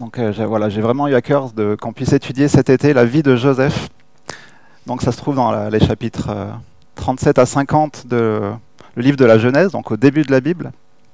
Donc voilà, j'ai vraiment eu à cœur qu'on puisse étudier cet été la vie de Joseph. Donc ça se trouve dans les chapitres 37 à 50 le livre de la Genèse, donc au début de la Bible.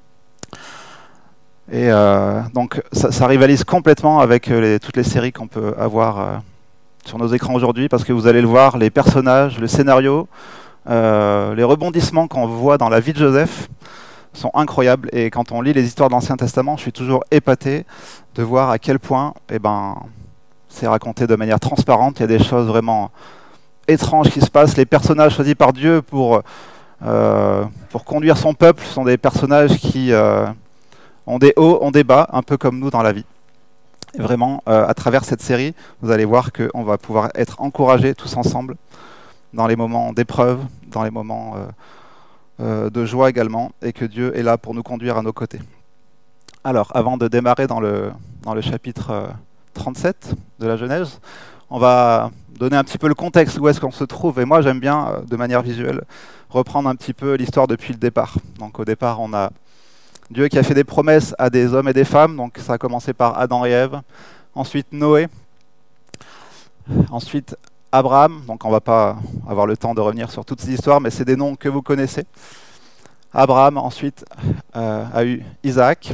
Et donc ça rivalise complètement avec toutes les séries qu'on peut avoir sur nos écrans aujourd'hui, parce que vous allez le voir, les personnages, le scénario, les rebondissements qu'on voit dans la vie de Joseph sont incroyables. Et quand on lit les histoires de l'Ancien Testament, je suis toujours épaté de voir à quel point c'est raconté de manière transparente. Il y a des choses vraiment étranges qui se passent. Les personnages choisis par Dieu pour conduire son peuple sont des personnages qui ont des hauts, ont des bas, un peu comme nous dans la vie. Et vraiment, à travers cette série, vous allez voir qu'on va pouvoir être encouragés tous ensemble dans les moments d'épreuve, dans les moments de joie également, et que Dieu est là pour nous conduire à nos côtés. Alors, avant de démarrer dans le chapitre 37 de la Genèse, on va donner un petit peu le contexte, où est-ce qu'on se trouve. Et moi, j'aime bien, de manière visuelle, reprendre un petit peu l'histoire depuis le départ. Donc au départ, on a Dieu qui a fait des promesses à des hommes et des femmes. Donc ça a commencé par Adam et Ève. Ensuite Noé. Ensuite Abraham. Donc on ne va pas avoir le temps de revenir sur toutes ces histoires, mais c'est des noms que vous connaissez. Abraham ensuite a eu Isaac.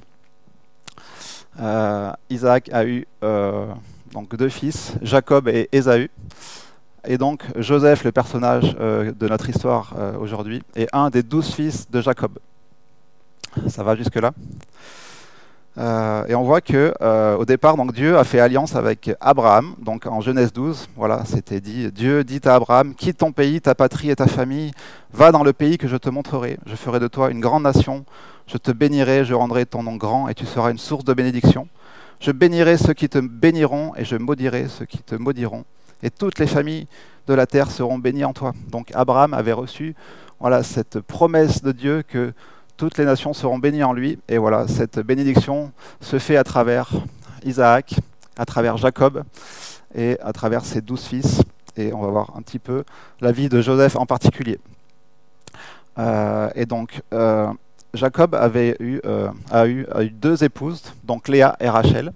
Isaac a eu donc 2 fils, Jacob et Ésaü. Et donc Joseph, le personnage de notre histoire aujourd'hui, est un des 12 fils de Jacob. Ça va jusque-là. Et on voit que au départ, donc, Dieu a fait alliance avec Abraham. Donc en Genèse 12, voilà, c'était dit, Dieu dit à Abraham, quitte ton pays, ta patrie et ta famille, va dans le pays que je te montrerai. Je ferai de toi une grande nation. Je te bénirai, je rendrai ton nom grand et tu seras une source de bénédiction. Je bénirai ceux qui te béniront et je maudirai ceux qui te maudiront. Et toutes les familles de la terre seront bénies en toi. Donc Abraham avait reçu cette promesse de Dieu que toutes les nations seront bénies en lui. Et voilà, cette bénédiction se fait à travers Isaac, à travers Jacob et à travers ses 12 fils. Et on va voir un petit peu la vie de Joseph en particulier. Et donc, Jacob a eu 2 épouses, donc Léa et Rachel.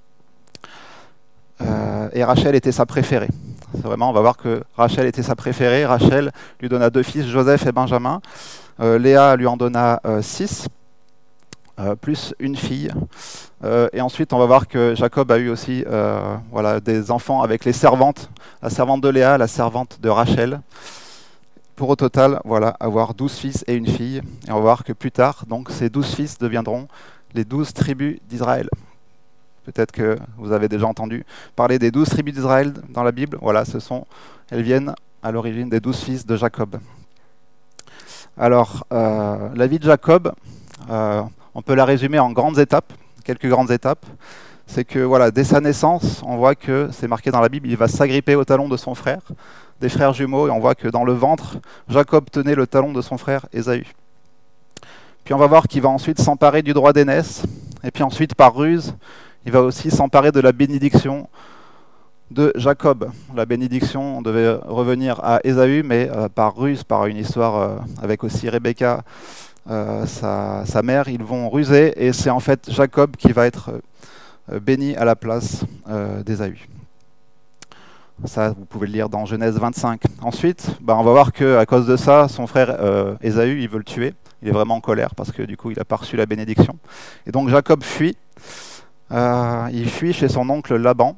Et Rachel était sa préférée. C'est vraiment, on va voir que Rachel était sa préférée. Rachel lui donna 2 fils, Joseph et Benjamin. Léa lui en donna 6, plus une fille. Et ensuite, on va voir que Jacob a eu aussi des enfants avec les servantes, la servante de Léa, la servante de Rachel. Pour au total, avoir 12 fils et une fille. Et on va voir que plus tard, donc, ces 12 fils deviendront les 12 tribus d'Israël. Peut-être que vous avez déjà entendu parler des 12 tribus d'Israël dans la Bible. Voilà, elles viennent à l'origine des 12 fils de Jacob. Alors, la vie de Jacob, on peut la résumer en quelques grandes étapes. C'est que dès sa naissance, on voit que c'est marqué dans la Bible, il va s'agripper au talon de son frère, des frères jumeaux, et on voit que dans le ventre, Jacob tenait le talon de son frère Ésaü. Puis on va voir qu'il va ensuite s'emparer du droit d'aînesse, et puis ensuite par ruse, il va aussi s'emparer de la bénédiction de Jacob. La bénédiction devait revenir à Ésaü, mais par ruse, par une histoire avec aussi Rebecca, sa mère, ils vont ruser, et c'est en fait Jacob qui va être béni à la place d'Ésaü. Ça, vous pouvez le lire dans Genèse 25. Ensuite, on va voir qu'à cause de ça, son frère Ésaü, il veut le tuer. Il est vraiment en colère parce que du coup, il n'a pas reçu la bénédiction. Et donc Jacob fuit. Il fuit chez son oncle Laban.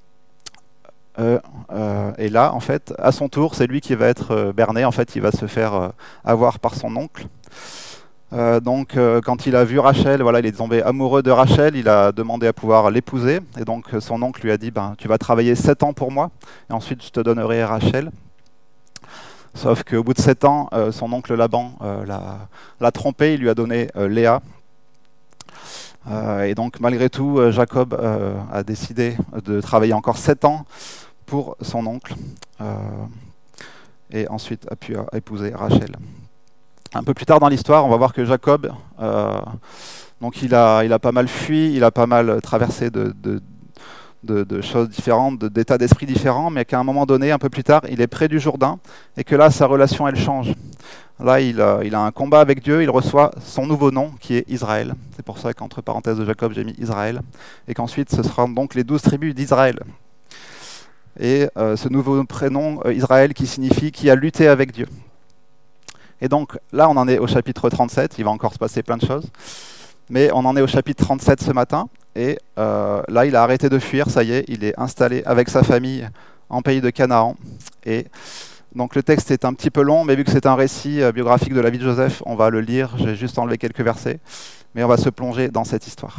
Et là, en fait, à son tour, c'est lui qui va être berné. En fait, il va se faire avoir par son oncle. Donc, quand il a vu Rachel, il est tombé amoureux de Rachel, il a demandé à pouvoir l'épouser. Et donc, son oncle lui a dit, tu vas travailler 7 ans pour moi, et ensuite je te donnerai Rachel. Sauf qu'au bout de 7 ans, son oncle Laban l'a trompé, il lui a donné Léa. Et donc, malgré tout, Jacob a décidé de travailler encore 7 ans pour son oncle, et ensuite a pu épouser Rachel. Un peu plus tard dans l'histoire, on va voir que Jacob, donc il a pas mal fui, il a pas mal traversé de de choses différentes, d'états d'esprit différents, mais qu'à un moment donné, un peu plus tard, il est près du Jourdain, et que là, sa relation, elle change. Là, il a un combat avec Dieu, il reçoit son nouveau nom, qui est Israël. C'est pour ça qu'entre parenthèses de Jacob, j'ai mis Israël, et qu'ensuite, ce sera donc les 12 tribus d'Israël. Et ce nouveau prénom, Israël, qui signifie « qui a lutté avec Dieu ». Et donc, là, on en est au chapitre 37, il va encore se passer plein de choses, mais on en est au chapitre 37 ce matin, et là, il a arrêté de fuir, ça y est, il est installé avec sa famille en pays de Canaan. Et donc le texte est un petit peu long, mais vu que c'est un récit biographique de la vie de Joseph, on va le lire, j'ai juste enlevé quelques versets, mais on va se plonger dans cette histoire.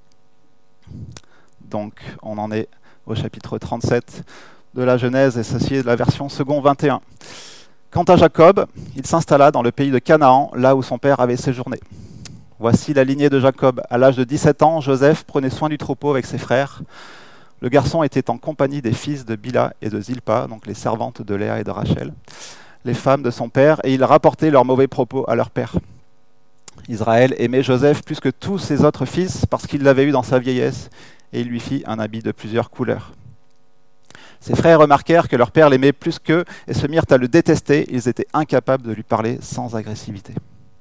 Donc on en est au chapitre 37 de la Genèse, et ceci est de la version second 21. Quant à Jacob, il s'installa dans le pays de Canaan, là où son père avait séjourné. Voici la lignée de Jacob. À l'âge de 17 ans, Joseph prenait soin du troupeau avec ses frères. Le garçon était en compagnie des fils de Bila et de Zilpa, donc les servantes de Léa et de Rachel, les femmes de son père, et ils rapportaient leurs mauvais propos à leur père. Israël aimait Joseph plus que tous ses autres fils parce qu'il l'avait eu dans sa vieillesse, et il lui fit un habit de plusieurs couleurs. Ses frères remarquèrent que leur père l'aimait plus qu'eux et se mirent à le détester. Ils étaient incapables de lui parler sans agressivité.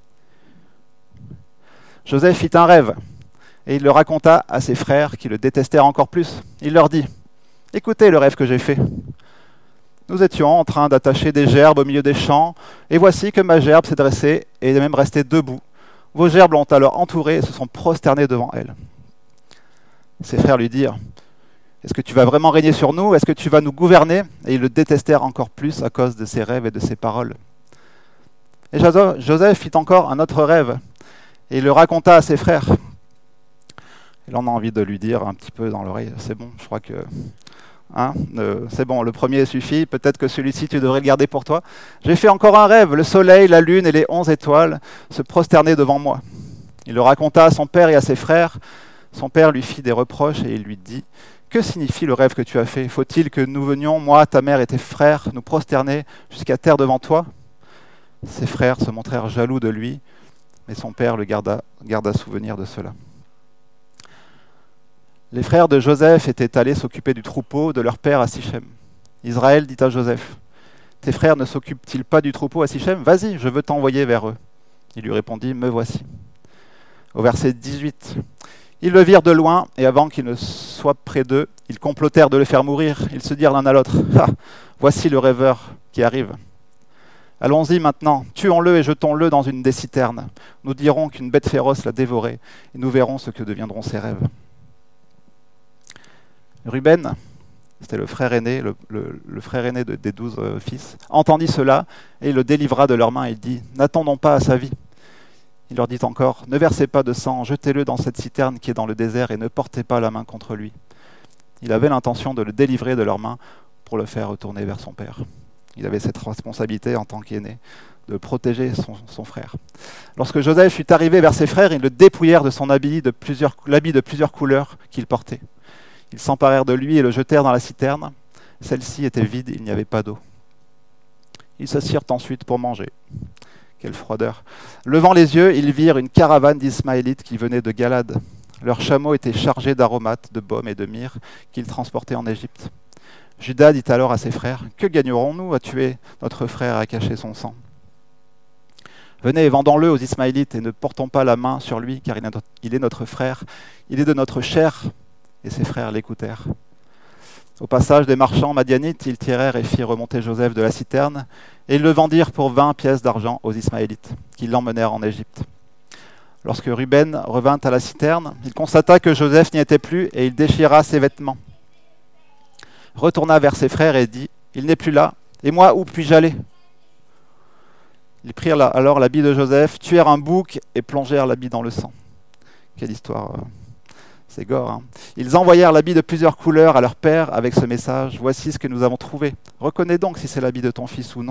Joseph fit un rêve, et il le raconta à ses frères qui le détestèrent encore plus. Il leur dit : « Écoutez le rêve que j'ai fait. Nous étions en train d'attacher des gerbes au milieu des champs, et voici que ma gerbe s'est dressée et est même restée debout. Vos gerbes l'ont alors entourée et se sont prosternés devant elle. » Ses frères lui dirent : « Est-ce que tu vas vraiment régner sur nous ? Est-ce que tu vas nous gouverner ?» Et ils le détestèrent encore plus à cause de ses rêves et de ses paroles. Et Joseph fit encore un autre rêve, et il le raconta à ses frères. Et là, on a envie de lui dire un petit peu dans l'oreille : « C'est bon, je crois que... c'est bon, le premier suffit, peut-être que celui-ci, tu devrais le garder pour toi. J'ai fait encore un rêve, le soleil, la lune et les 11 étoiles se prosternaient devant moi. » Il le raconta à son père et à ses frères. Son père lui fit des reproches et il lui dit : « Que signifie le rêve que tu as fait ? Faut-il que nous venions, moi, ta mère et tes frères, nous prosterner jusqu'à terre devant toi ?» Ses frères se montrèrent jaloux de lui, mais son père le garda souvenir de cela. Les frères de Joseph étaient allés s'occuper du troupeau de leur père à Sichem. Israël dit à Joseph : « Tes frères ne s'occupent-ils pas du troupeau à Sichem ? Vas-y, je veux t'envoyer vers eux. » Il lui répondit : « Me voici. » Au verset 18, ils le virent de loin, et avant qu'il ne soit près d'eux, ils complotèrent de le faire mourir. Ils se dirent l'un à l'autre : « Ah, voici le rêveur qui arrive. Allons-y maintenant, tuons-le et jetons-le dans une des citernes. Nous dirons qu'une bête féroce l'a dévoré, et nous verrons ce que deviendront ses rêves. » Ruben, c'était le frère aîné, le frère aîné des 12 fils, entendit cela, et il le délivra de leurs mains. Il dit : « N'attendons pas à sa vie. » Il leur dit encore : « Ne versez pas de sang, jetez-le dans cette citerne qui est dans le désert, et ne portez pas la main contre lui. » Il avait l'intention de le délivrer de leurs mains pour le faire retourner vers son père. Il avait cette responsabilité en tant qu'aîné, de protéger son frère. Lorsque Joseph fut arrivé vers ses frères, ils le dépouillèrent de son l'habit de plusieurs couleurs qu'il portait. Ils s'emparèrent de lui et le jetèrent dans la citerne. Celle-ci était vide, il n'y avait pas d'eau. Ils s'assirent ensuite pour manger. Quelle froideur. Levant les yeux, ils virent une caravane d'Ismaélites qui venait de Galad. Leurs chameaux étaient chargés d'aromates, de baume et de myrrhe qu'ils transportaient en Égypte. Judas dit alors à ses frères : « Que gagnerons-nous à tuer notre frère et à cacher son sang ? Venez, vendons-le aux Ismaélites et ne portons pas la main sur lui, car il est notre frère, il est de notre chair. » Et ses frères l'écoutèrent. Au passage des marchands madianites, ils tirèrent et firent remonter Joseph de la citerne, et ils le vendirent pour 20 pièces d'argent aux Ismaélites, qui l'emmenèrent en Égypte. Lorsque Ruben revint à la citerne, il constata que Joseph n'y était plus, et il déchira ses vêtements. Retourna vers ses frères et dit : « Il n'est plus là, et moi, où puis-je aller ?» Ils prirent alors l'habit de Joseph, tuèrent un bouc et plongèrent l'habit dans le sang. Quelle histoire c'est gore, hein. Ils envoyèrent l'habit de plusieurs couleurs à leur père avec ce message : « Voici ce que nous avons trouvé. Reconnais donc si c'est l'habit de ton fils ou non. »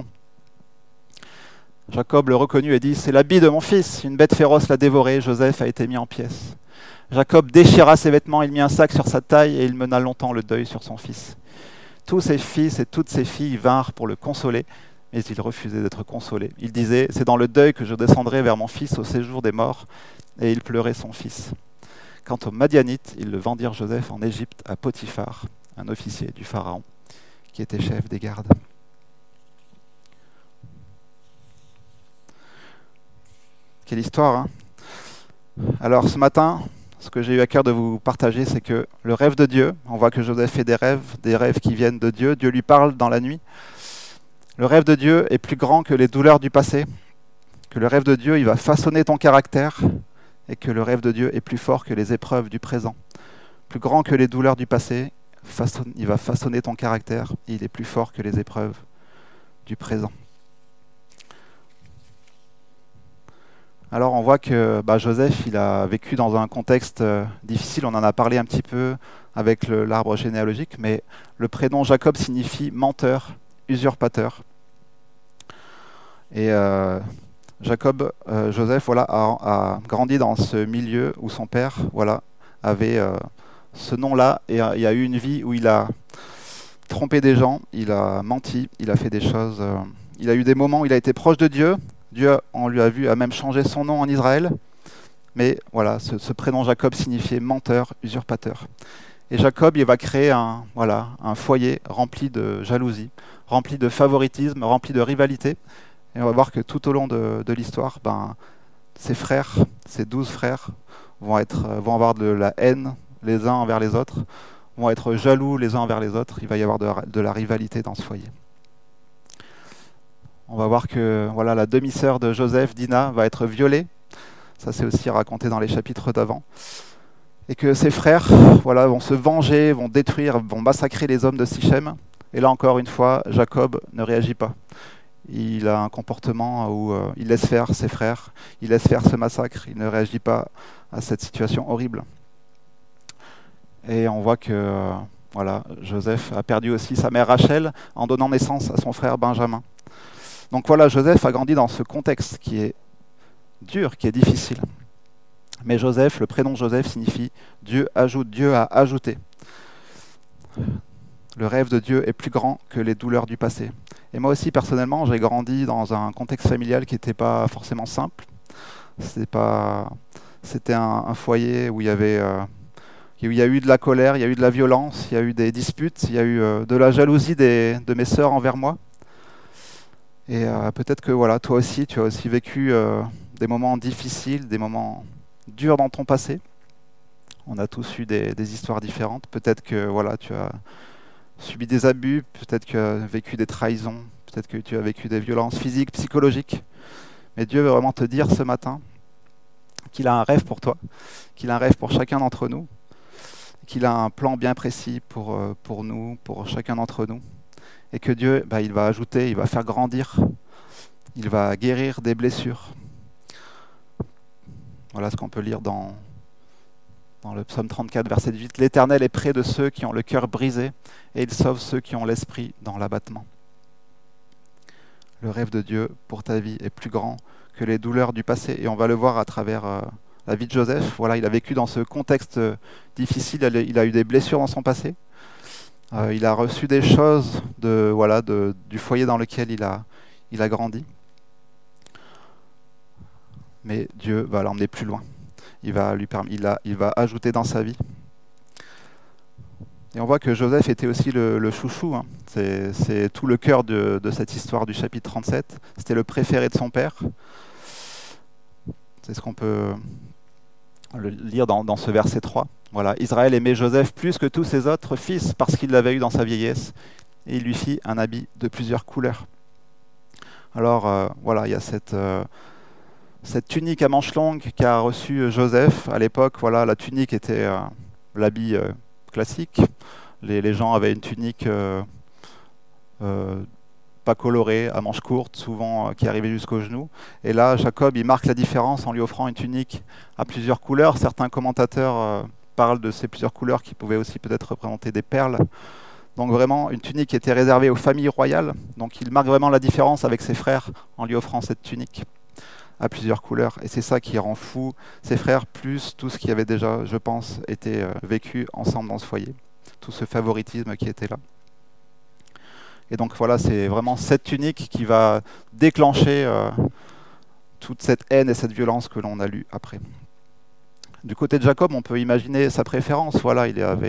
Jacob le reconnut et dit : « C'est l'habit de mon fils. Une bête féroce l'a dévoré. Joseph a été mis en pièces. » Jacob déchira ses vêtements, il mit un sac sur sa taille et il mena longtemps le deuil sur son fils. Tous ses fils et toutes ses filles vinrent pour le consoler, mais il refusait d'être consolé. Il disait : « C'est dans le deuil que je descendrai vers mon fils au séjour des morts. » Et il pleurait son fils. Quant aux Madianites, ils le vendirent Joseph en Égypte à Potiphar, un officier du Pharaon, qui était chef des gardes. Quelle histoire, hein? Alors ce matin, ce que j'ai eu à cœur de vous partager, c'est que le rêve de Dieu, on voit que Joseph fait des rêves qui viennent de Dieu. Dieu lui parle dans la nuit. Le rêve de Dieu est plus grand que les douleurs du passé, que le rêve de Dieu, il va façonner ton caractère, et que le rêve de Dieu est plus fort que les épreuves du présent. Plus grand que les douleurs du passé, il va façonner ton caractère, et il est plus fort que les épreuves du présent. Alors on voit que Joseph, il a vécu dans un contexte difficile, on en a parlé un petit peu avec l'arbre généalogique, mais le prénom Jacob signifie menteur, usurpateur. Et Joseph a grandi dans ce milieu où son père avait ce nom-là, et il y a eu une vie où il a trompé des gens, il a menti, il a fait des choses, il a eu des moments où il a été proche de Dieu. Dieu, on lui a même changé son nom en Israël, mais voilà, ce prénom Jacob signifiait menteur, usurpateur. Et Jacob, il va créer un foyer rempli de jalousie, rempli de favoritisme, rempli de rivalité. Et on va voir que tout au long de l'histoire, ses frères, ses 12 frères, vont avoir de la haine les uns envers les autres, vont être jaloux les uns envers les autres. Il va y avoir de la rivalité dans ce foyer. On va voir que la demi-sœur de Joseph, Dina, va être violée. Ça, c'est aussi raconté dans les chapitres d'avant. Et que ses frères vont se venger, vont détruire, vont massacrer les hommes de Sichem. Et là encore une fois, Jacob ne réagit pas. Il a un comportement où il laisse faire ses frères, il laisse faire ce massacre, il ne réagit pas à cette situation horrible. Et on voit que Joseph a perdu aussi sa mère Rachel en donnant naissance à son frère Benjamin. Donc Joseph a grandi dans ce contexte qui est dur, qui est difficile. Mais Joseph, le prénom Joseph signifie Dieu ajoute, Dieu a ajouté. Le rêve de Dieu est plus grand que les douleurs du passé. Et moi aussi, personnellement, j'ai grandi dans un contexte familial qui n'était pas forcément simple. C'était un foyer où il y a eu de la colère, il y a eu de la violence, il y a eu des disputes, il y a eu de la jalousie de mes sœurs envers moi. Et peut-être que toi aussi, tu as aussi vécu des moments difficiles, des moments durs dans ton passé. On a tous eu des histoires différentes. Peut-être que tu as subi des abus, peut-être que tu as vécu des trahisons, peut-être que tu as vécu des violences physiques, psychologiques. Mais Dieu veut vraiment te dire ce matin qu'il a un rêve pour toi, qu'il a un rêve pour chacun d'entre nous, qu'il a un plan bien précis pour nous, pour chacun d'entre nous. Et que Dieu, il va ajouter, il va faire grandir, il va guérir des blessures. Voilà ce qu'on peut lire dans le psaume 34, verset 8. « L'Éternel est près de ceux qui ont le cœur brisé, et il sauve ceux qui ont l'esprit dans l'abattement. » Le rêve de Dieu pour ta vie est plus grand que les douleurs du passé. Et on va le voir à travers la vie de Joseph. Il a vécu dans ce contexte difficile, il a eu des blessures dans son passé. Il a reçu des choses du foyer dans lequel il a grandi. Mais Dieu va l'emmener plus loin. Il va ajouter dans sa vie. Et on voit que Joseph était aussi le chouchou. Hein. C'est tout le cœur de cette histoire du chapitre 37. C'était le préféré de son père. C'est ce qu'on peut le lire dans ce verset 3. Israël aimait Joseph plus que tous ses autres fils parce qu'il l'avait eu dans sa vieillesse. Et il lui fit un habit de plusieurs couleurs. Alors, il y a cette tunique à manches longues qu'a reçue Joseph. À l'époque, la tunique était l'habit classique. Les gens avaient une tunique pas colorée, à manches courtes, souvent qui arrivait jusqu'aux genoux. Et là, Jacob, il marque la différence en lui offrant une tunique à plusieurs couleurs. Certains commentateurs parlent de ces plusieurs couleurs qui pouvaient aussi peut-être représenter des perles. Donc vraiment, une tunique qui était réservée aux familles royales. Donc il marque vraiment la différence avec ses frères en lui offrant cette tunique à plusieurs couleurs. Et c'est ça qui rend fou ses frères, plus tout ce qui avait déjà, je pense, été vécu ensemble dans ce foyer. Tout ce favoritisme qui était là. Et donc c'est vraiment cette tunique qui va déclencher toute cette haine et cette violence que l'on a lu après. Du côté de Jacob, on peut imaginer sa préférence. Voilà,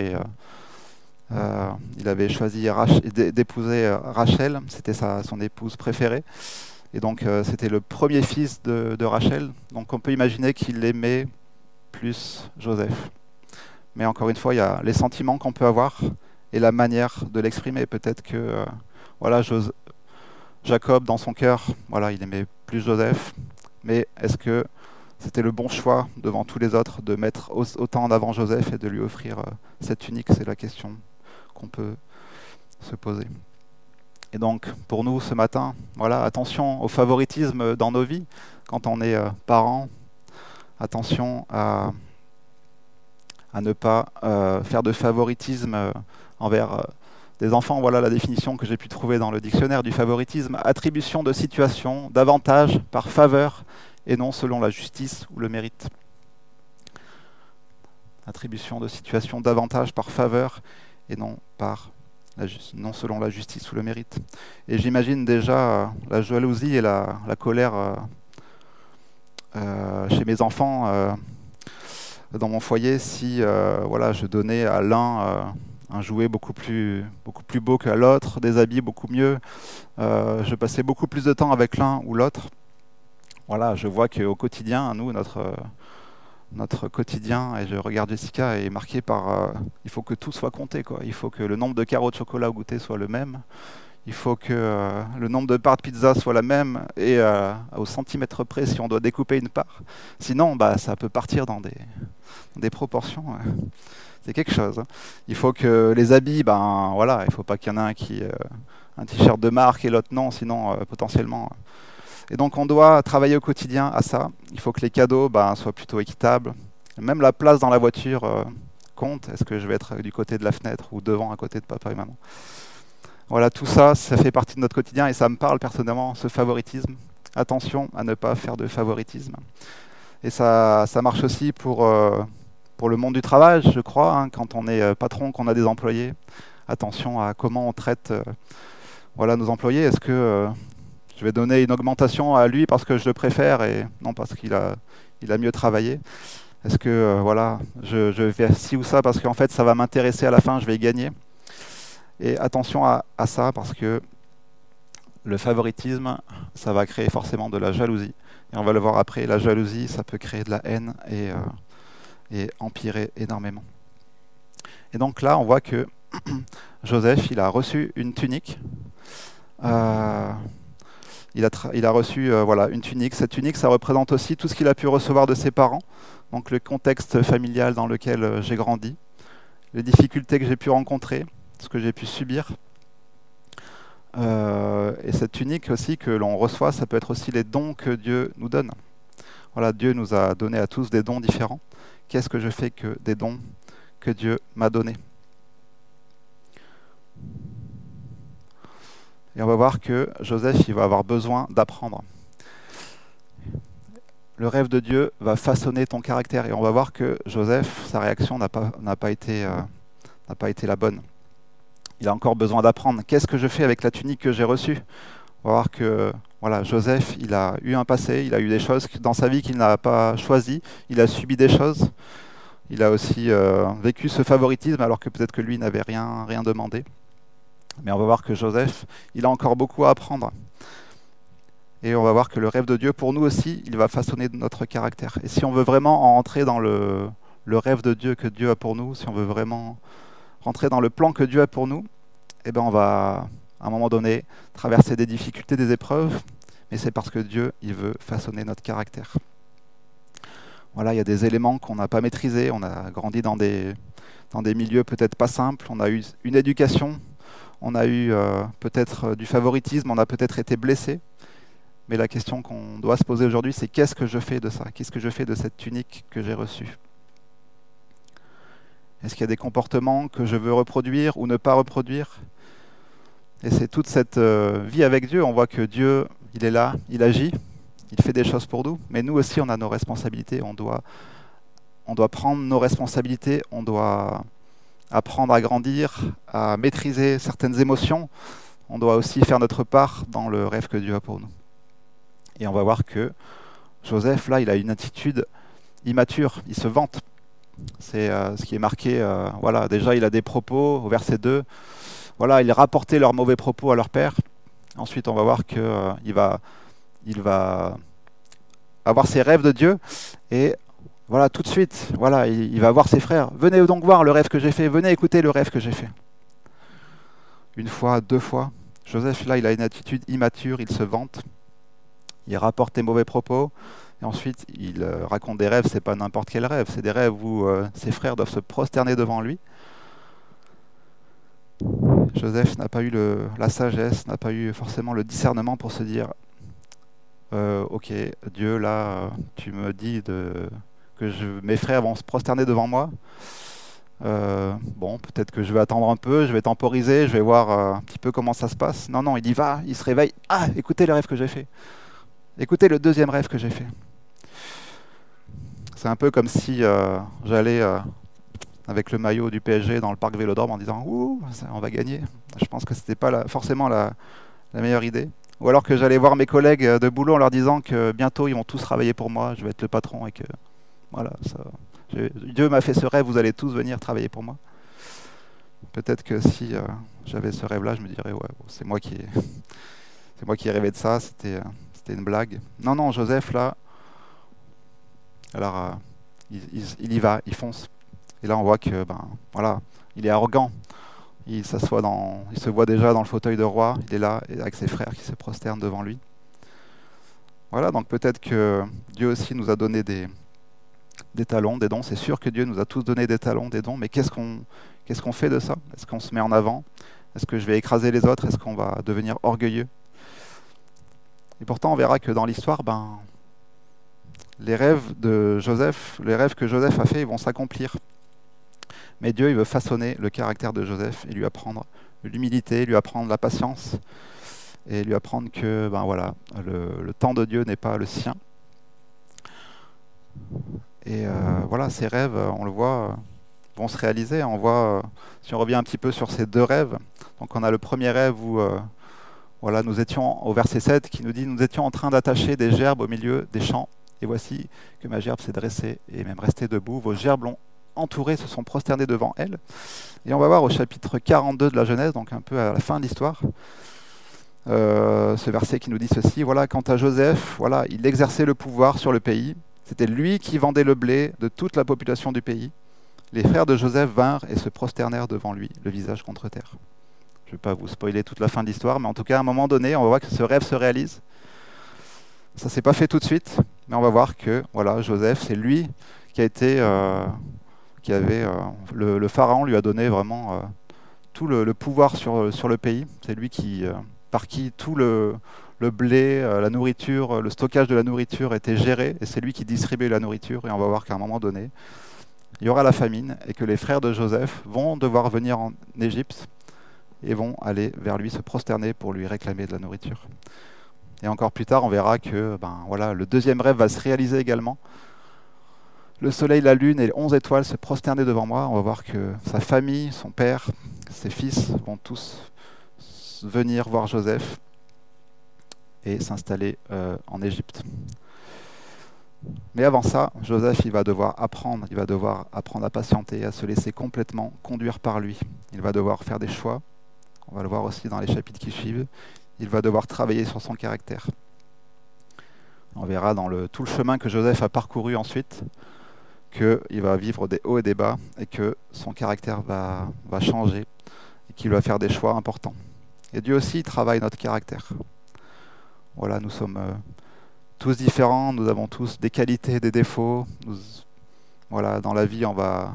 il avait choisi d'épouser Rachel, c'était son épouse préférée. Et donc c'était le premier fils de Rachel. Donc on peut imaginer qu'il aimait plus Joseph. Mais encore une fois, il y a les sentiments qu'on peut avoir et la manière de l'exprimer. Peut-être que voilà, Jacob, dans son cœur, voilà, il aimait plus Joseph. Mais est-ce que c'était le bon choix devant tous les autres de mettre autant en avant Joseph et de lui offrir cette tunique? C'est la question qu'on peut se poser. Et donc, pour nous, ce matin, voilà, attention au favoritisme dans nos vies. Quand on est parent, attention à ne pas faire de favoritisme envers des enfants. Voilà la définition que j'ai pu trouver dans le dictionnaire du favoritisme. Attribution de situation, d'avantage par faveur et non selon la justice ou le mérite. Attribution de situation, d'avantage par faveur et non non selon la justice ou le mérite. Et j'imagine déjà la jalousie et la colère chez mes enfants dans mon foyer si voilà, je donnais à l'un un jouet beaucoup plus beau qu'à l'autre, des habits beaucoup mieux. Je passais beaucoup plus de temps avec l'un ou l'autre. Voilà, je vois qu'au quotidien, nous, notre quotidien, et je regarde Jessica, est marqué par il faut que tout soit compté, quoi. Il faut que le nombre de carreaux de chocolat au goûter soit le même. Il faut que le nombre de parts de pizza soit la même et au centimètre près si on doit découper une part. Sinon, ça peut partir dans des proportions. C'est quelque chose. Hein. Il faut que les habits, voilà, il ne faut pas qu'il y en ait un qui un t-shirt de marque et l'autre non, sinon potentiellement. Et donc on doit travailler au quotidien à ça. Il faut que les cadeaux soient plutôt équitables. Même la place dans la voiture compte. Est-ce que je vais être du côté de la fenêtre ou devant à côté de papa et maman? Voilà, tout ça, ça fait partie de notre quotidien et ça me parle personnellement, ce favoritisme. Attention à ne pas faire de favoritisme. Et ça marche aussi pour le monde du travail, je crois, hein, quand on est patron, qu'on a des employés. Attention à comment on traite nos employés. Est-ce que je vais donner une augmentation à lui parce que je le préfère et non parce qu'il a mieux travaillé? Est-ce que je vais ci ou ça parce qu'en fait ça va m'intéresser à la fin, je vais y gagner? Et attention à ça parce que le favoritisme, ça va créer forcément de la jalousie. Et on va le voir après, la jalousie, ça peut créer de la haine et empirer énormément. Et donc là, on voit que Joseph, il a reçu une tunique. Il a reçu une tunique. Cette tunique, ça représente aussi tout ce qu'il a pu recevoir de ses parents. Donc le contexte familial dans lequel j'ai grandi, les difficultés que j'ai pu rencontrer, ce que j'ai pu subir. Et cette tunique aussi que l'on reçoit, ça peut être aussi les dons que Dieu nous donne. Voilà, Dieu nous a donné à tous des dons différents. Qu'est-ce que je fais que des dons que Dieu m'a donnés? Et on va voir que Joseph, il va avoir besoin d'apprendre. Le rêve de Dieu va façonner ton caractère. Et on va voir que Joseph, sa réaction n'a pas été la bonne. Il a encore besoin d'apprendre. Qu'est-ce que je fais avec la tunique que j'ai reçue? On va voir que Joseph, il a eu un passé, il a eu des choses dans sa vie qu'il n'a pas choisies. Il a subi des choses. Il a aussi vécu ce favoritisme alors que peut-être que lui n'avait rien demandé. Mais on va voir que Joseph, il a encore beaucoup à apprendre. Et on va voir que le rêve de Dieu, pour nous aussi, il va façonner notre caractère. Et si on veut vraiment entrer dans le rêve de Dieu que Dieu a pour nous, si on veut vraiment rentrer dans le plan que Dieu a pour nous, on va, à un moment donné, traverser des difficultés, des épreuves, mais c'est parce que Dieu, il veut façonner notre caractère. Voilà, il y a des éléments qu'on n'a pas maîtrisés, on a grandi dans des milieux peut-être pas simples, on a eu une éducation, on a eu peut-être du favoritisme, on a peut-être été blessé. Mais la question qu'on doit se poser aujourd'hui, c'est qu'est-ce que je fais de ça? Qu'est-ce que je fais de cette tunique que j'ai reçue? Est-ce qu'il y a des comportements que je veux reproduire ou ne pas reproduire? Et c'est toute cette vie avec Dieu. On voit que Dieu, il est là, il agit, il fait des choses pour nous. Mais nous aussi, on a nos responsabilités. On doit prendre nos responsabilités. On doit apprendre à grandir, à maîtriser certaines émotions. On doit aussi faire notre part dans le rêve que Dieu a pour nous. Et on va voir que Joseph, là, il a une attitude immature, il se vante. C'est ce qui est marqué. Voilà, déjà, il a des propos au verset 2. Voilà, il rapportait leurs mauvais propos à leur père. Ensuite, on va voir il va avoir ses rêves de Dieu. Et voilà, tout de suite, voilà, il va voir ses frères. Venez donc voir le rêve que j'ai fait. Venez écouter le rêve que j'ai fait. Une fois, deux fois. Joseph, là, il a une attitude immature. Il se vante. Il rapporte des mauvais propos. Et ensuite, il raconte des rêves. C'est pas n'importe quel rêve. C'est des rêves où ses frères doivent se prosterner devant lui. Joseph n'a pas eu la sagesse, n'a pas eu forcément le discernement pour se dire ok, Dieu, là, tu me dis mes frères vont se prosterner devant moi. Bon, peut-être que je vais attendre un peu, je vais temporiser, je vais voir un petit peu comment ça se passe. Non, non, il y va, il se réveille. Ah, écoutez le rêve que j'ai fait. Écoutez le deuxième rêve que j'ai fait. C'est un peu comme si j'allais avec le maillot du PSG dans le parc Vélodrome en disant ouh, on va gagner. Je pense que c'était pas forcément la meilleure idée. Ou alors que j'allais voir mes collègues de boulot en leur disant que bientôt ils vont tous travailler pour moi, je vais être le patron et que voilà, Dieu m'a fait ce rêve, vous allez tous venir travailler pour moi. Peut-être que si j'avais ce rêve-là, je me dirais ouais, bon, c'est moi qui ai rêvé de ça, c'était une blague. Non, non, Joseph là, alors il y va, il fonce. Et là on voit que voilà, il est arrogant. Il se voit déjà dans le fauteuil de roi, il est là avec ses frères qui se prosternent devant lui. Voilà, donc peut-être que Dieu aussi nous a donné des talents, des dons. C'est sûr que Dieu nous a tous donné des talents, des dons, mais qu'est-ce qu'on fait de ça? Est-ce qu'on se met en avant? Est-ce que je vais écraser les autres? Est-ce qu'on va devenir orgueilleux? Et pourtant, on verra que dans l'histoire, les rêves de Joseph, les rêves que Joseph a fait, ils vont s'accomplir. Mais Dieu, il veut façonner le caractère de Joseph et lui apprendre l'humilité, lui apprendre la patience et lui apprendre que voilà, le temps de Dieu n'est pas le sien. Et voilà, ces rêves, on le voit, vont se réaliser. On voit, si on revient un petit peu sur ces deux rêves, donc on a le premier rêve où voilà, nous étions au verset 7 qui nous dit « Nous étions en train d'attacher des gerbes au milieu des champs, et voici que ma gerbe s'est dressée et même restée debout. Vos gerbes l'ont entourée, se sont prosternés devant elle. » Et on va voir au chapitre 42 de la Genèse, donc un peu à la fin de l'histoire, ce verset qui nous dit ceci. Voilà, quant à Joseph, voilà, il exerçait le pouvoir sur le pays. C'était lui qui vendait le blé de toute la population du pays. Les frères de Joseph vinrent et se prosternèrent devant lui, le visage contre terre. Je ne vais pas vous spoiler toute la fin de l'histoire, mais en tout cas, à un moment donné, on va voir que ce rêve se réalise. Ça ne s'est pas fait tout de suite, mais on va voir que voilà, Joseph, c'est lui qui a été, le pharaon lui a donné vraiment tout le pouvoir sur le pays. C'est lui par qui tout le blé, la nourriture, le stockage de la nourriture était géré, et c'est lui qui distribuait la nourriture. Et on va voir qu'à un moment donné, il y aura la famine, et que les frères de Joseph vont devoir venir en Égypte, et vont aller vers lui se prosterner pour lui réclamer de la nourriture. Et encore plus tard, on verra que voilà, le deuxième rêve va se réaliser également. Le soleil, la lune et les 11 étoiles se prosterner devant moi. On va voir que sa famille, son père, ses fils vont tous venir voir Joseph et s'installer en Égypte. Mais avant ça, Joseph, il va devoir apprendre à patienter, à se laisser complètement conduire par lui. Il va devoir faire des choix. On va le voir aussi dans les chapitres qui suivent. Il va devoir travailler sur son caractère. On verra dans tout le chemin que Joseph a parcouru ensuite qu'il va vivre des hauts et des bas et que son caractère va changer et qu'il va faire des choix importants. Et Dieu aussi travaille notre caractère. Voilà, nous sommes tous différents, nous avons tous des qualités, des défauts. Voilà, dans la vie, on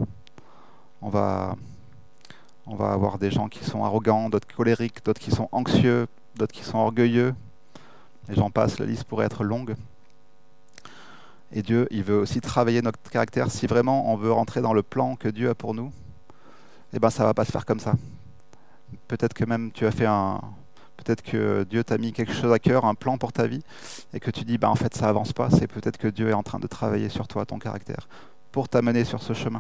va avoir des gens qui sont arrogants, d'autres colériques, d'autres qui sont anxieux, d'autres qui sont orgueilleux. Et j'en passe, la liste pourrait être longue. Et Dieu, il veut aussi travailler notre caractère. Si vraiment on veut rentrer dans le plan que Dieu a pour nous, ça va pas se faire comme ça. Peut-être que même peut-être que Dieu t'a mis quelque chose à cœur, un plan pour ta vie, et que tu dis, en fait, ça avance pas. C'est peut-être que Dieu est en train de travailler sur toi, ton caractère, pour t'amener sur ce chemin.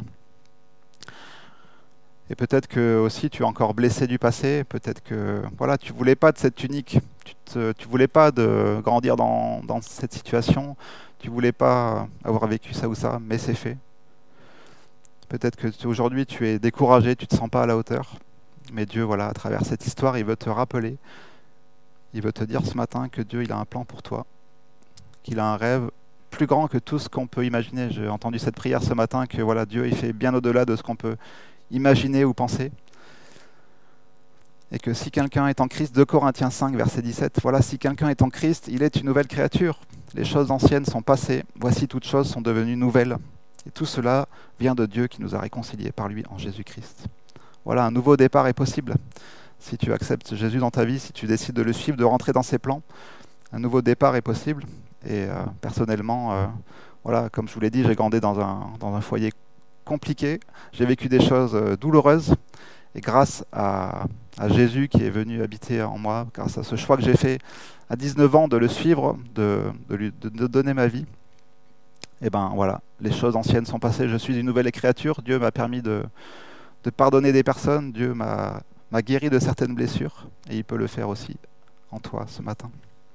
Et peut-être que aussi tu es encore blessé du passé, peut-être que voilà, tu voulais pas de cette tunique, tu voulais pas de grandir dans cette situation, tu voulais pas avoir vécu ça ou ça, mais c'est fait. Peut-être que aujourd'hui tu es découragé, tu te sens pas à la hauteur. Mais Dieu, voilà, à travers cette histoire, il veut te rappeler, il veut te dire ce matin que Dieu, il a un plan pour toi, qu'il a un rêve plus grand que tout ce qu'on peut imaginer. J'ai entendu cette prière ce matin que voilà, Dieu, il fait bien au-delà de ce qu'on peut imaginer ou penser. Et que si quelqu'un est en Christ, 2 Corinthiens 5, verset 17, voilà, si quelqu'un est en Christ, il est une nouvelle créature. Les choses anciennes sont passées, voici toutes choses sont devenues nouvelles. Et tout cela vient de Dieu qui nous a réconciliés par lui en Jésus-Christ. Voilà, un nouveau départ est possible. Si tu acceptes Jésus dans ta vie, si tu décides de le suivre, de rentrer dans ses plans, un nouveau départ est possible. Et personnellement, voilà, comme je vous l'ai dit, j'ai grandi dans un foyer compliqué. J'ai vécu des choses douloureuses. Et grâce à Jésus qui est venu habiter en moi, grâce à ce choix que j'ai fait à 19 ans de le suivre, de donner ma vie, et ben voilà, les choses anciennes sont passées. Je suis une nouvelle créature. Dieu m'a permis de pardonner des personnes. Dieu m'a guéri de certaines blessures. Et il peut le faire aussi en toi ce matin.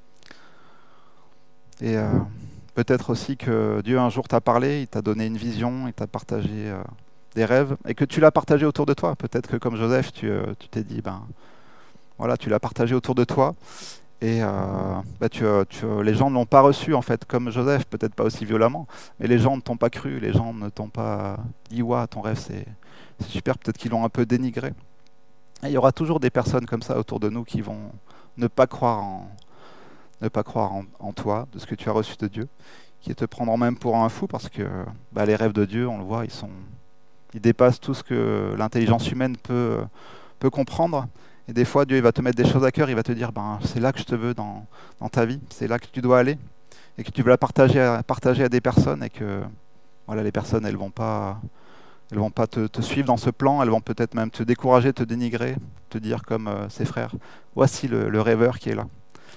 Et peut-être aussi que Dieu un jour t'a parlé, il t'a donné une vision, il t'a partagé des rêves, et que tu l'as partagé autour de toi. Peut-être que comme Joseph, tu t'es dit, ben voilà, tu l'as partagé autour de toi, et les gens ne l'ont pas reçu en fait, comme Joseph, peut-être pas aussi violemment, mais les gens ne t'ont pas cru, les gens ne t'ont pas dit, ouais, ton rêve c'est super, peut-être qu'ils l'ont un peu dénigré. Et il y aura toujours des personnes comme ça autour de nous qui vont ne pas croire en toi, de ce que tu as reçu de Dieu, qui te prendront même pour un fou, parce que les rêves de Dieu, on le voit, ils dépassent tout ce que l'intelligence humaine peut comprendre. Et des fois, Dieu il va te mettre des choses à cœur, il va te dire, c'est là que je te veux dans ta vie, c'est là que tu dois aller, et que tu veux la partager à des personnes, et que voilà, les personnes, elles vont pas te suivre dans ce plan, elles vont peut-être même te décourager, te dénigrer, te dire comme ses frères, voici le rêveur qui est là.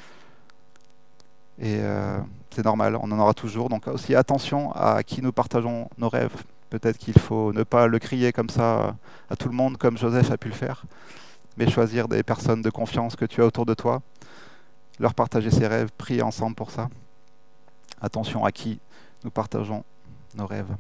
Et c'est normal, on en aura toujours. Donc aussi attention à qui nous partageons nos rêves. Peut-être qu'il faut ne pas le crier comme ça à tout le monde, comme Joseph a pu le faire, mais choisir des personnes de confiance que tu as autour de toi, leur partager ses rêves, prier ensemble pour ça. Attention à qui nous partageons nos rêves.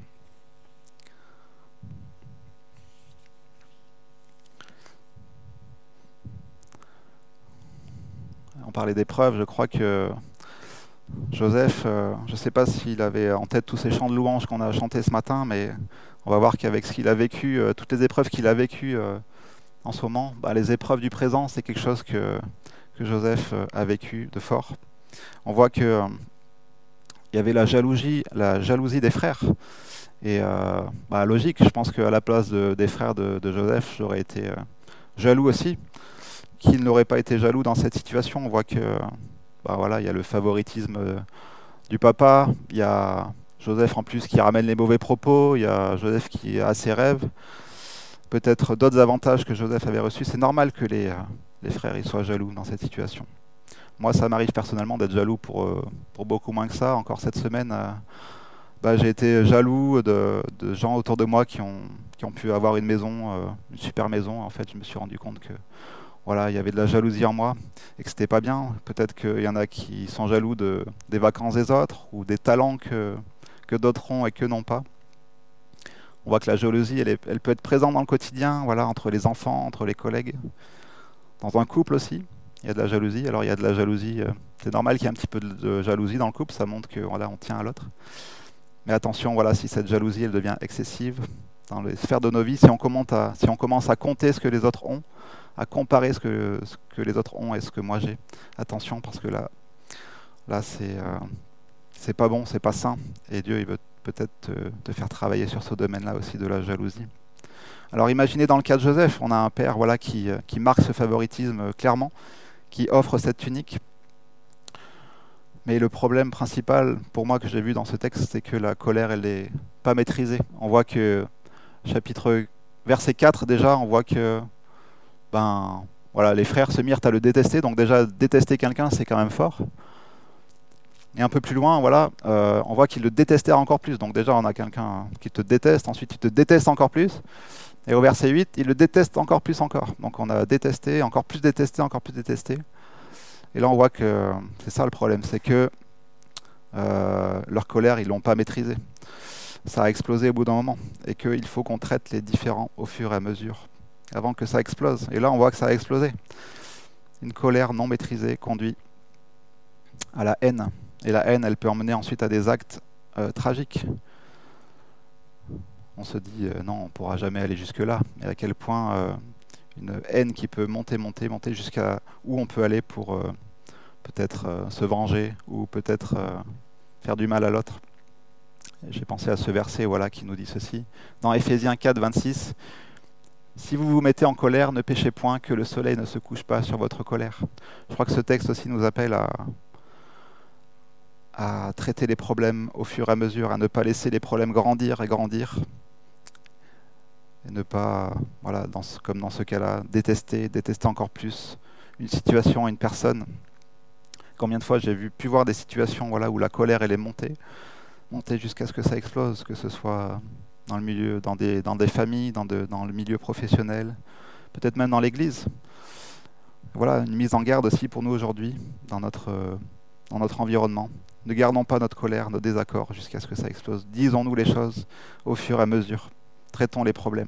On parlait d'épreuves, je crois que Joseph, je ne sais pas s'il avait en tête tous ces chants de louanges qu'on a chantés ce matin, mais on va voir qu'avec ce qu'il a vécu, toutes les épreuves qu'il a vécues en ce moment, les épreuves du présent, c'est quelque chose que Joseph a vécu de fort. On voit que il y avait la jalousie des frères. Et logique, je pense qu'à la place des frères de Joseph, j'aurais été jaloux aussi. Qui n'aurait pas été jaloux dans cette situation? On voit que il y a le favoritisme du papa, il y a Joseph en plus qui ramène les mauvais propos, il y a Joseph qui a ses rêves, peut-être d'autres avantages que Joseph avait reçus. C'est normal que les frères ils soient jaloux dans cette situation. Moi, ça m'arrive personnellement d'être jaloux pour beaucoup moins que ça. Encore cette semaine, j'ai été jaloux de gens autour de moi qui ont pu avoir une maison, une super maison. En fait, je me suis rendu compte que voilà, il y avait de la jalousie en moi et que c'était pas bien. Peut-être qu'il y en a qui sont jaloux des vacances des autres ou des talents que d'autres ont et que n'ont pas. On voit que la jalousie, elle peut être présente dans le quotidien, voilà, entre les enfants, entre les collègues. Dans un couple aussi, il y a de la jalousie. Alors il y a de la jalousie, c'est normal qu'il y ait un petit peu de jalousie dans le couple, ça montre que voilà, on tient à l'autre. Mais attention, voilà, si cette jalousie elle devient excessive dans les sphères de nos vies, si on commence à compter ce que les autres ont, à comparer ce que les autres ont et ce que moi j'ai. Attention, parce que là c'est pas bon, c'est pas sain. Et Dieu, il veut peut-être te faire travailler sur ce domaine-là aussi de la jalousie. Alors imaginez dans le cas de Joseph, on a un père qui marque ce favoritisme clairement, qui offre cette tunique. Mais le problème principal pour moi que j'ai vu dans ce texte, c'est que la colère, elle n'est pas maîtrisée. On voit que verset 4 déjà, on voit que les frères se mirent à le détester. Donc déjà, détester quelqu'un, c'est quand même fort. Et un peu plus loin, on voit qu'ils le détestèrent encore plus. Donc déjà, on a quelqu'un qui te déteste, ensuite il te déteste encore plus. Et au verset 8, il le déteste encore plus encore. Donc on a détesté, encore plus détesté, encore plus détesté. Et là, on voit que c'est ça le problème, c'est que leur colère, ils l'ont pas maîtrisée. Ça a explosé au bout d'un moment. Et qu'il faut qu'on traite les différends au fur et à mesure, avant que ça explose. Et là, on voit que ça a explosé. Une colère non maîtrisée conduit à la haine. Et la haine, elle peut emmener ensuite à des actes tragiques. On se dit, non, on ne pourra jamais aller jusque-là. Et à quel point une haine qui peut monter, monter, monter jusqu'à où on peut aller pour peut-être se venger ou peut-être faire du mal à l'autre. J'ai pensé à ce verset voilà, qui nous dit ceci. Dans Éphésiens 4, 26, si vous vous mettez en colère, ne péchez point, que le soleil ne se couche pas sur votre colère. Je crois que ce texte aussi nous appelle à traiter les problèmes au fur et à mesure, à ne pas laisser les problèmes grandir et grandir, et ne pas, voilà, comme dans ce cas-là, détester encore plus une situation, une personne. Combien de fois j'ai pu voir des situations voilà, où la colère elle est montée jusqu'à ce que ça explose, que ce soit dans le milieu, dans des familles, dans le milieu professionnel, peut-être même dans l'église. Voilà, une mise en garde aussi pour nous aujourd'hui, dans notre environnement. Ne gardons pas notre colère, nos désaccords jusqu'à ce que ça explose. Disons-nous les choses au fur et à mesure. Traitons les problèmes.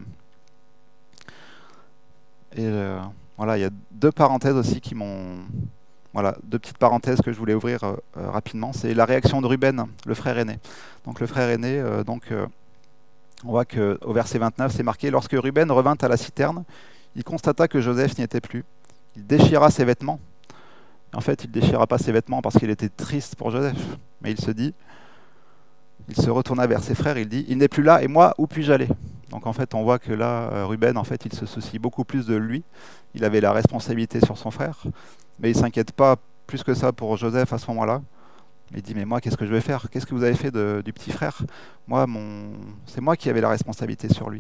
Et voilà, il y a deux parenthèses aussi qui m'ont... Voilà, deux petites parenthèses que je voulais ouvrir rapidement. C'est la réaction de Ruben, le frère aîné. Donc le frère aîné, on voit qu'au verset 29, c'est marqué « Lorsque Ruben revint à la citerne, il constata que Joseph n'y était plus. Il déchira ses vêtements. » En fait, il ne déchira pas ses vêtements parce qu'il était triste pour Joseph. Mais il se retourna vers ses frères, il dit « Il n'est plus là, et moi, où puis-je aller ?» Donc en fait, on voit que là, Ruben, en fait, il se soucie beaucoup plus de lui. Il avait la responsabilité sur son frère, mais il ne s'inquiète pas plus que ça pour Joseph à ce moment-là. Il dit « Mais moi, qu'est-ce que je vais faire? Qu'est-ce que vous avez fait du petit frère? C'est moi qui avais la responsabilité sur lui. »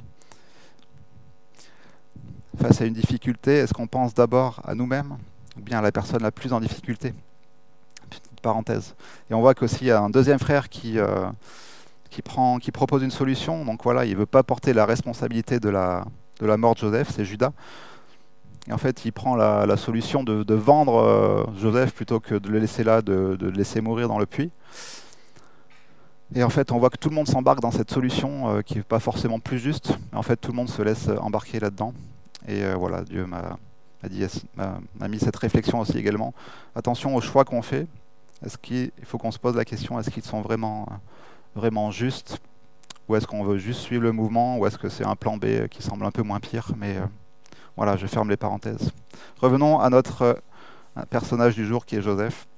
Face à une difficulté, est-ce qu'on pense d'abord à nous-mêmes ou bien à la personne la plus en difficulté? Petite parenthèse. Et on voit qu'aussi il y a un deuxième frère qui propose une solution. Donc voilà, il ne veut pas porter la responsabilité de la mort de Joseph, c'est Judas. Et en fait, il prend la solution de vendre Joseph plutôt que de le laisser là, de le laisser mourir dans le puits. Et en fait, on voit que tout le monde s'embarque dans cette solution qui n'est pas forcément plus juste. Mais en fait, tout le monde se laisse embarquer là-dedans. Et voilà, Dieu m'a mis cette réflexion aussi également. Attention aux choix qu'on fait. Est-ce qu'il faut qu'on se pose la question, est-ce qu'ils sont vraiment justes? Ou est-ce qu'on veut juste suivre le mouvement? Ou est-ce que c'est un plan B qui semble un peu moins pire? Mais voilà, je ferme les parenthèses. Revenons à notre personnage du jour qui est Joseph.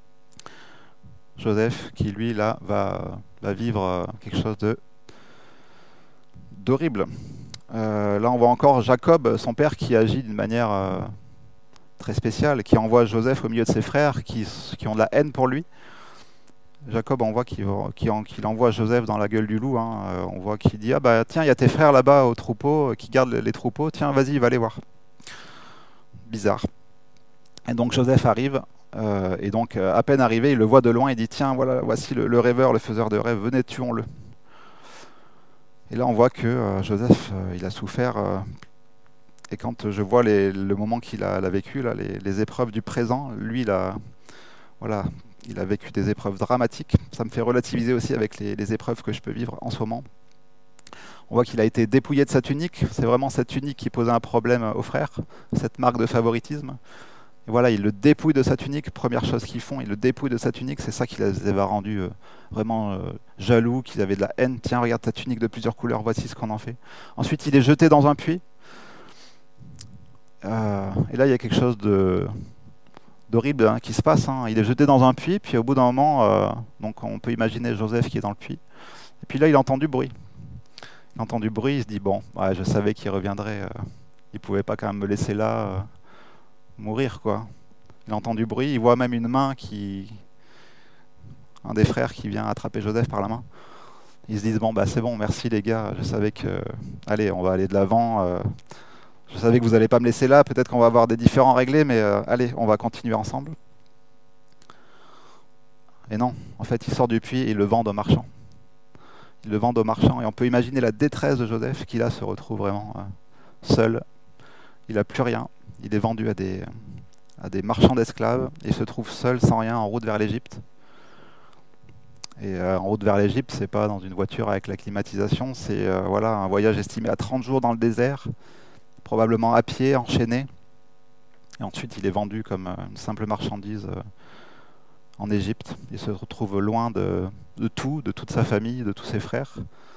Joseph qui, lui, là, va vivre quelque chose d'horrible. Là, on voit encore Jacob, son père, qui agit d'une manière très spéciale, qui envoie Joseph au milieu de ses frères qui ont de la haine pour lui. Jacob, on voit qu'il envoie Joseph dans la gueule du loup. On voit qu'il dit « Ah bah tiens, il y a tes frères là-bas au troupeau qui gardent les troupeaux. Tiens, vas-y, va les voir. » Bizarre. Et donc Joseph arrive, et donc à peine arrivé, il le voit de loin, il dit « Tiens, voilà, voici le rêveur, le faiseur de rêves, venez, tuons-le. » Et là, on voit que Joseph, il a souffert. Et quand je vois le moment qu'il a vécu, là, les épreuves du présent, lui, il a vécu des épreuves dramatiques. Ça me fait relativiser aussi avec les épreuves que je peux vivre en ce moment. On voit qu'il a été dépouillé de sa tunique. C'est vraiment cette tunique qui posait un problème aux frères, cette marque de favoritisme. Et voilà, il le dépouille de sa tunique. Première chose qu'ils font, il le dépouille de sa tunique. C'est ça qui les avait rendus vraiment jaloux, qu'ils avaient de la haine. Tiens, regarde ta tunique de plusieurs couleurs, voici ce qu'on en fait. Ensuite, il est jeté dans un puits. Et là, il y a quelque chose d'horrible qui se passe. Il est jeté dans un puits, puis au bout d'un moment, donc on peut imaginer Joseph qui est dans le puits. Et puis là, il entend du bruit. Il entend du bruit, il se dit, bon, ouais, je savais qu'il reviendrait. Il ne pouvait pas quand même me laisser là mourir, quoi. Il entend du bruit, il voit même une main un des frères qui vient attraper Joseph par la main. Ils se disent, bon, bah c'est bon, merci les gars, je savais que... Allez, on va aller de l'avant. Je savais que vous n'allez pas me laisser là, peut-être qu'on va avoir des différends réglés, mais allez, on va continuer ensemble. Et non, en fait, il sort du puits et il le vend aux marchands. Il le vend aux marchands, et on peut imaginer la détresse de Joseph, qui là se retrouve vraiment seul. Il n'a plus rien, il est vendu à des marchands d'esclaves, et il se trouve seul, sans rien, en route vers l'Égypte. Et en route vers l'Égypte, c'est pas dans une voiture avec la climatisation, c'est voilà, un voyage estimé à 30 jours dans le désert, probablement à pied, enchaîné. Et ensuite, il est vendu comme une simple marchandise en Égypte. Il se retrouve loin de tout, de toute sa famille, de tous ses frères.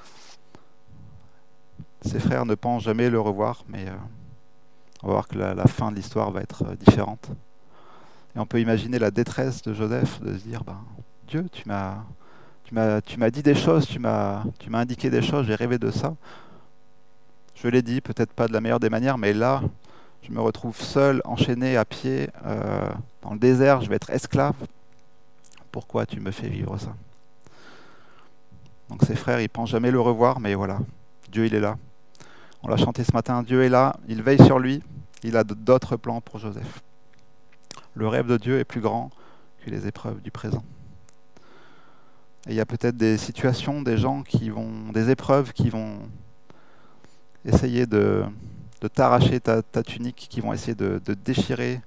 Ses frères ne pensent jamais le revoir, mais on va voir que la fin de l'histoire va être différente. Et on peut imaginer la détresse de Joseph de se dire, ben, Dieu, tu m'as dit des choses, tu m'as indiqué des choses, j'ai rêvé de ça. Je l'ai dit, peut-être pas de la meilleure des manières, mais là, je me retrouve seul, enchaîné à pied, dans le désert, je vais être esclave. Pourquoi tu me fais vivre ça? Donc ses frères, ils pensent jamais le revoir, mais voilà, Dieu, il est là. On l'a chanté ce matin, Dieu est là, il veille sur lui, il a d'autres plans pour Joseph. Le rêve de Dieu est plus grand que les épreuves du présent. Et il y a peut-être des situations, des épreuves qui vont essayer de t'arracher ta tunique, qui vont essayer de déchirer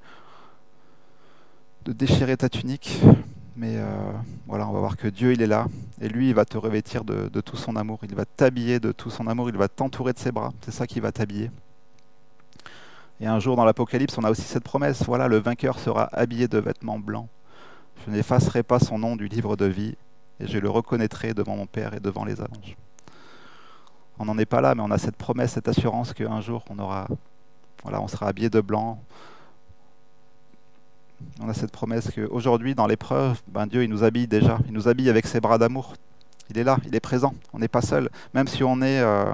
ta tunique. Mais voilà, on va voir que Dieu, il est là. Et lui, il va te revêtir de tout son amour. Il va t'habiller de tout son amour. Il va t'entourer de ses bras. C'est ça qui va t'habiller. Et un jour, dans l'Apocalypse, on a aussi cette promesse. Voilà, le vainqueur sera habillé de vêtements blancs. Je n'effacerai pas son nom du livre de vie. Et je le reconnaîtrai devant mon Père et devant les anges. On n'en est pas là, mais on a cette promesse, cette assurance qu'un jour, on sera habillé de blanc. On a cette promesse qu'aujourd'hui, dans l'épreuve, Dieu, il nous habille déjà. Il nous habille avec ses bras d'amour. Il est là, il est présent. On n'est pas seul. Même si on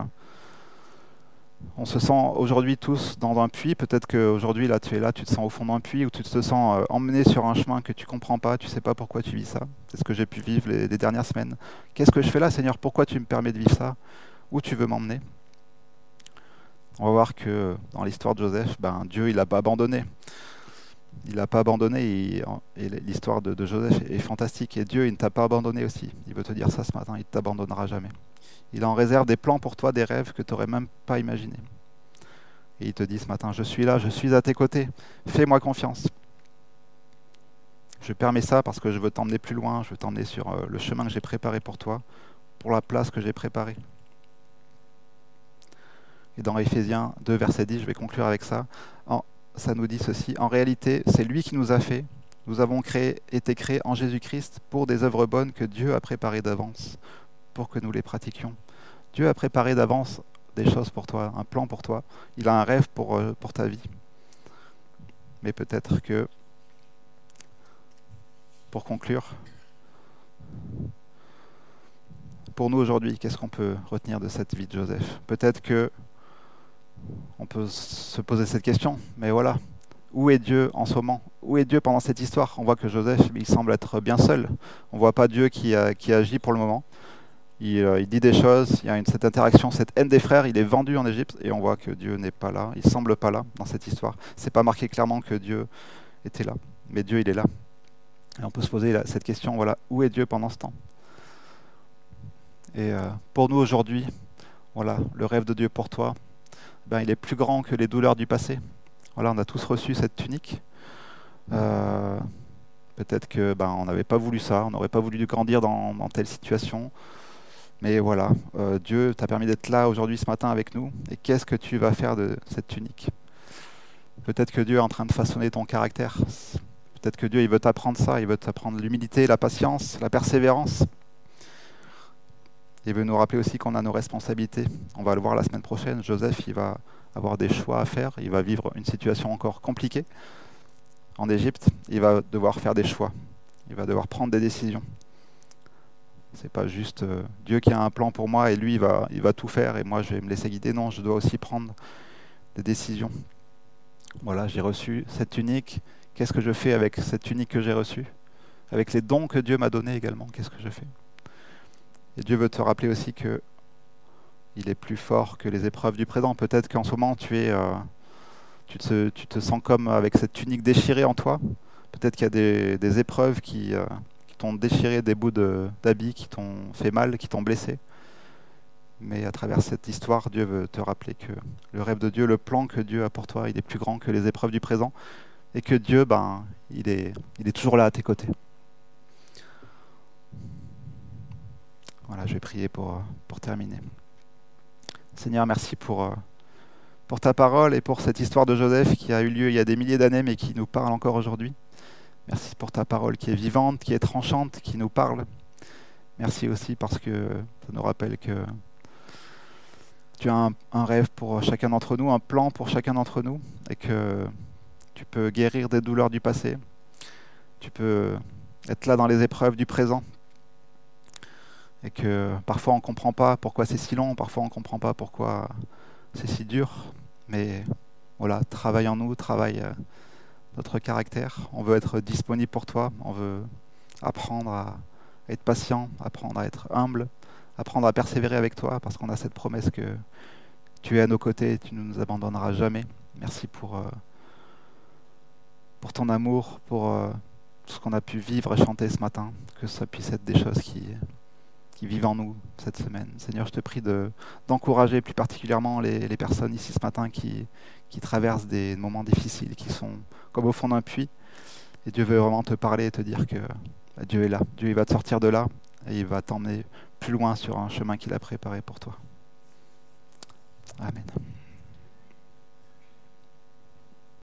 se sent aujourd'hui tous dans un puits, peut-être qu'aujourd'hui, là, tu es là, tu te sens au fond d'un puits, ou tu te sens emmené sur un chemin que tu ne comprends pas, tu ne sais pas pourquoi tu vis ça. C'est ce que j'ai pu vivre les dernières semaines. Qu'est-ce que je fais là, Seigneur? Pourquoi tu me permets de vivre ça? Où tu veux m'emmener? On va voir que dans l'histoire de Joseph, Dieu, il n'a pas abandonné. Il n'a pas abandonné et l'histoire de Joseph est fantastique. Et Dieu, il ne t'a pas abandonné aussi. Il veut te dire ça ce matin, il ne t'abandonnera jamais. Il en réserve des plans pour toi, des rêves que tu n'aurais même pas imaginés. Et il te dit ce matin, je suis là, je suis à tes côtés, fais-moi confiance. Je permets ça parce que je veux t'emmener plus loin, je veux t'emmener sur le chemin que j'ai préparé pour toi, pour la place que j'ai préparée. Et dans Éphésiens 2, verset 10, je vais conclure avec ça. Ça nous dit ceci, en réalité, c'est lui qui nous a fait. Nous avons été créés en Jésus-Christ pour des œuvres bonnes que Dieu a préparées d'avance, pour que nous les pratiquions. Dieu a préparé d'avance des choses pour toi, un plan pour toi. Il a un rêve pour ta vie. Mais peut-être que, pour conclure, pour nous aujourd'hui, qu'est-ce qu'on peut retenir de cette vie de Joseph? Peut-être que on peut se poser cette question, mais voilà, où est Dieu en ce moment? Où est Dieu pendant cette histoire? On voit que Joseph, il semble être bien seul. On ne voit pas Dieu qui agit pour le moment. Il dit des choses, il y a cette interaction, cette haine des frères, il est vendu en Égypte, et on voit que Dieu n'est pas là, il ne semble pas là dans cette histoire. C'est pas marqué clairement que Dieu était là, mais Dieu, il est là. Et on peut se poser cette question, voilà, où est Dieu pendant ce temps? Et pour nous aujourd'hui, voilà, le rêve de Dieu pour toi, il est plus grand que les douleurs du passé. Voilà, on a tous reçu cette tunique. Peut-être que on n'avait pas voulu ça, on n'aurait pas voulu grandir dans telle situation. Mais voilà, Dieu t'a permis d'être là aujourd'hui, ce matin avec nous. Et qu'est-ce que tu vas faire de cette tunique? Peut-être que Dieu est en train de façonner ton caractère. Peut-être que Dieu, il veut t'apprendre ça, il veut t'apprendre l'humilité, la patience, la persévérance. Il veut nous rappeler aussi qu'on a nos responsabilités. On va le voir la semaine prochaine. Joseph, il va avoir des choix à faire. Il va vivre une situation encore compliquée en Égypte. Il va devoir faire des choix. Il va devoir prendre des décisions. C'est pas juste Dieu qui a un plan pour moi et lui, il va tout faire et moi, je vais me laisser guider. Non, je dois aussi prendre des décisions. Voilà, j'ai reçu cette tunique. Qu'est-ce que je fais avec cette tunique que j'ai reçue? Avec les dons que Dieu m'a donnés également, qu'est-ce que je fais? Et Dieu veut te rappeler aussi que il est plus fort que les épreuves du présent. Peut-être qu'en ce moment, tu te sens comme avec cette tunique déchirée en toi. Peut-être qu'il y a des épreuves qui t'ont déchiré des bouts d'habits, qui t'ont fait mal, qui t'ont blessé. Mais à travers cette histoire, Dieu veut te rappeler que le rêve de Dieu, le plan que Dieu a pour toi, il est plus grand que les épreuves du présent. Et que Dieu, il est toujours là à tes côtés. Voilà, je vais prier pour terminer. Seigneur, merci pour ta parole et pour cette histoire de Joseph qui a eu lieu il y a des milliers d'années mais qui nous parle encore aujourd'hui. Merci pour ta parole qui est vivante, qui est tranchante, qui nous parle. Merci aussi parce que ça nous rappelle que tu as un rêve pour chacun d'entre nous, un plan pour chacun d'entre nous, et que tu peux guérir des douleurs du passé. Tu peux être là dans les épreuves du présent. Et que parfois on ne comprend pas pourquoi c'est si long, parfois on ne comprend pas pourquoi c'est si dur. Mais voilà, travaille en nous, travaille notre caractère. On veut être disponible pour toi, on veut apprendre à être patient, apprendre à être humble, apprendre à persévérer avec toi, parce qu'on a cette promesse que tu es à nos côtés et tu ne nous abandonneras jamais. Merci pour ton amour, pour tout ce qu'on a pu vivre et chanter ce matin, que ça puisse être des choses qui vivent en nous cette semaine. Seigneur, je te prie d'encourager plus particulièrement les personnes ici ce matin qui traversent des moments difficiles, qui sont comme au fond d'un puits. Et Dieu veut vraiment te parler et te dire que Dieu est là. Dieu il va te sortir de là et il va t'emmener plus loin sur un chemin qu'il a préparé pour toi. Amen.